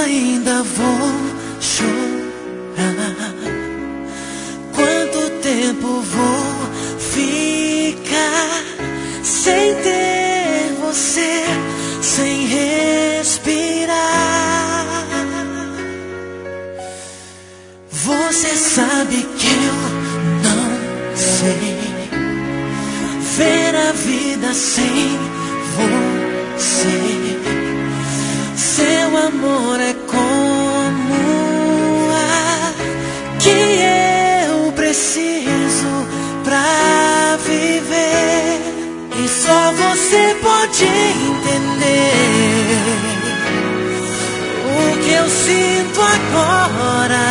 ainda vou chorar? Quanto tempo vou ficar sem ter você, sem respirar? Você sabe que eu não sei ver a vida sem você. Seu amor é como o ar que eu preciso pra viver, e só você pode entender o que eu sinto agora.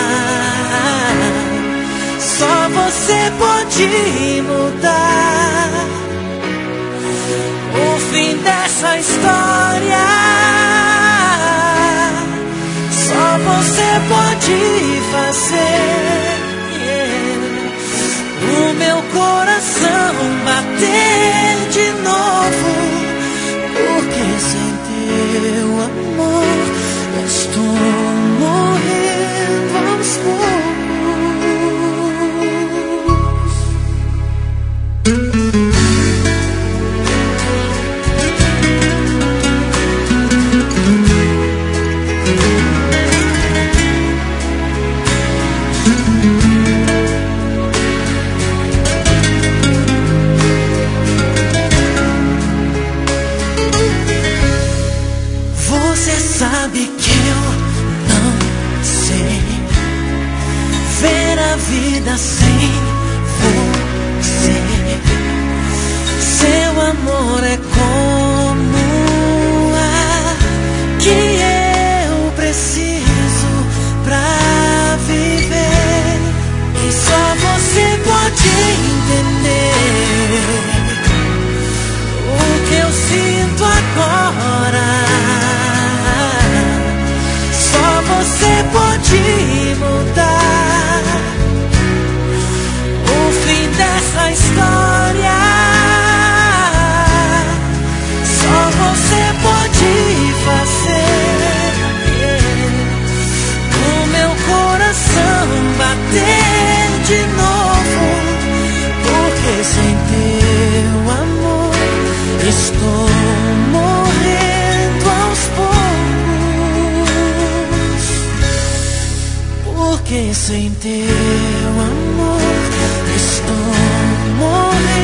Só você pode mudar o fim dessa história. Só você pode fazer o meu coração bater de novo, porque sem teu amor eu estou morrendo aos poucos. Você sabe que eu não sei ver a vida sem você. Seu amor é como o ar que eu preciso pra viver, e só você pode entender o que eu sinto agora. Você pode mudar o fim dessa história. Só você pode fazer o meu coração bater de novo, porque sem teu amor estou morrendo aos poucos. Porque sem teu amor estou morrendo.